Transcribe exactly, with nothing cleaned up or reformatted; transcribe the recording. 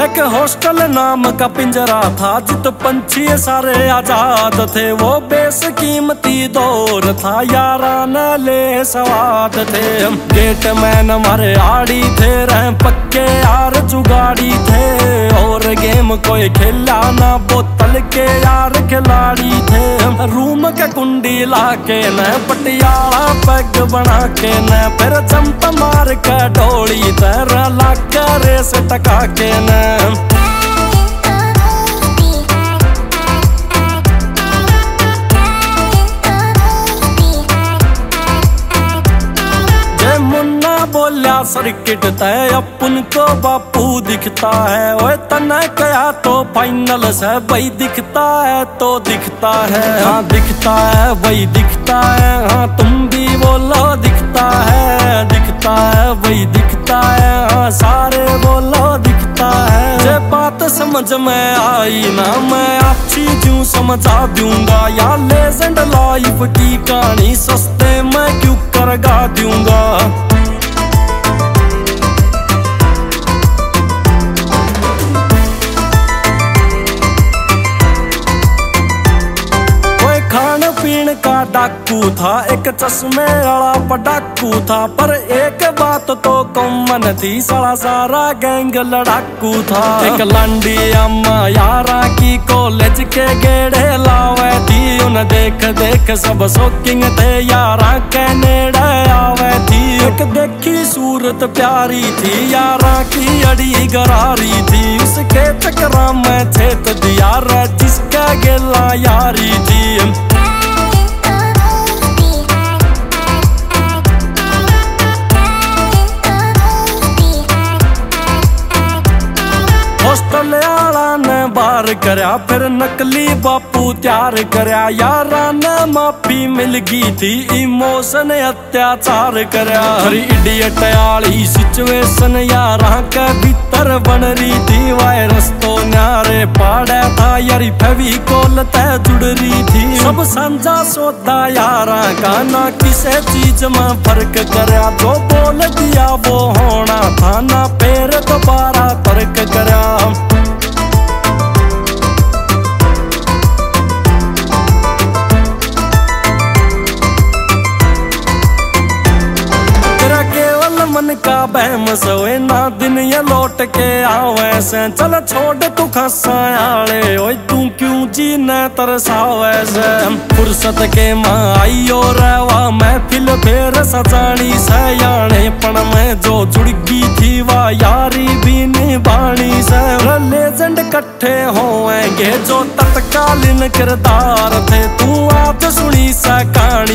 एक हॉस्टल नाम का पिंजरा था जित पंछी सारे आजाद थे। वो बेशकीमती दौर था याराना ले स्वाद थे। गेट मैन हमारे आड़ी थे रह पक्के यार जुगाड़ी थे। और गेम कोई खेला ना बोतल के यार खिलाड़ी थे। रूम के कुंडी लाके न पटियाला पैग बना के न फिर चमट मार के डोली तरह लाके रेस टका के न। बोलिया सर्किट तय अपन को बापू दिखता है। ओए तना कया तो फाइनल से वही दिखता है तो दिखता है। हाँ दिखता है वही दिखता है। हाँ तुम भी बोलो दिखता है। दिखता है वही दिखता है। हाँ सारे बोलो दिखता है। जे बात समझ में आई ना मैं अच्छी क्यों समझा दूंगा। या लेजेंड लाइफ की कहानी सस्ते में क्यों करगा दूंगा। पीण का डाकू था एक चश्मे वाला पटाकू था। पर एक बात तो कॉमन थी सारा सारा गैंग लड़ाकू था। एक लंडी अम्मा यारा की कॉलेज के गेड़े लावे थी। उन्हें देख देख सब शौकिंग थे यारा के नेड़े आवे थी। एक देखी सूरत प्यारी थी यारा की अड़ी गरारी थी। उसके चक्रा में छेद दिया जिसका गेला यारी थी। हॉस्टल वाला ने बार करया फिर नकली बापू तैयार करया। यारा ने माफी मिल गई थी इमोशन अत्याचार करया। हरी इडियट वाली सिचुएशन यारा के भीतर बन रही थी। वायरस तो न्यारे पाड़ा था यारी फेविकोल तय जुड़ रही थी। सब साझा सौदा यारा का ना किसी चीज में फर्क करया। जो बोल दिया वो होना था ना फिर दोबारा तर्क करया। मन का बहम सोए ना दिन ये लौट के आवे से। चल छोड़ तू खसायाले ओए तू क्यों जीने तरसावे से। फुर्सत के मां आई और रवा महफिल फेर सजानी से। याने पण में जो जुड़ गई थी वा यारी भी निभानी से। लेजेंड कट्ठे होएंगे जो तत्कालीन किरदार थे। तू आज सुनी सा कहानी